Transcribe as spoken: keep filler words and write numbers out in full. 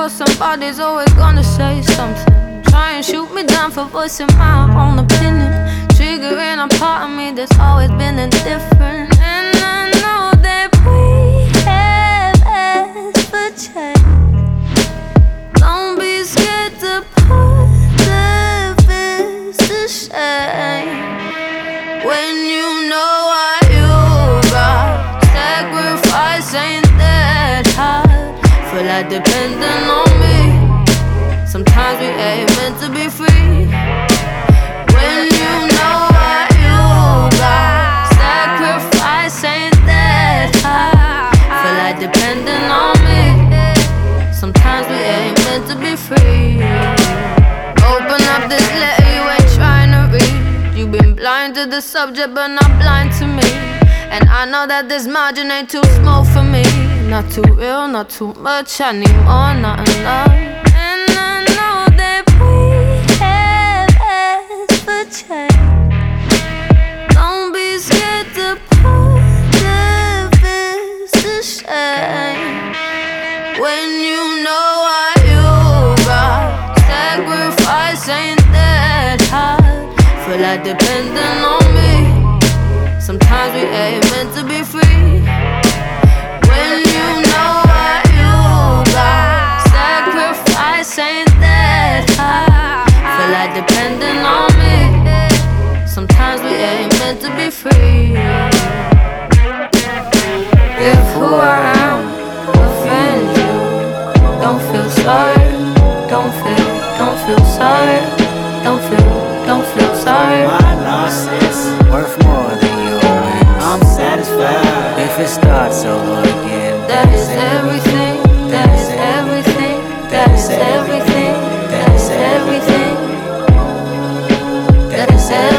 know somebody's always gonna say something. Try and shoot me down for voicing my own opinion, triggering a part of me that's always been indifferent. And I know that we have asked for change. Don't be scared to put the fist to shame. When you know what you got, sacrifice ain't that hard. Feel like depending on me. Sometimes we ain't meant to be free. When you know what you got, sacrifice ain't that hard. Feel like depending on me. Sometimes we ain't meant to be free. Open up this letter you ain't trying to read. You've been blind to the subject but not blind to me. And I know that this margin ain't too small for me. Not too real, not too much, I need more, not enough. And I know that we have asked for change. Don't be scared to put the fist to shame. When you know what you got, sacrifice ain't that hard. Feel like depending on me. Sometimes we ain't meant to be free. When you know what you got, sacrifice ain't that hard. Feel like depending on me. Sometimes we ain't meant to be free. If who I am offends you, don't feel sorry. Don't feel, don't feel sorry. Don't feel, don't feel sorry. My loss is worth more than your wins. I'm satisfied if it starts over again. That is everything. That is everything. That is everything. That is everything. That is everything.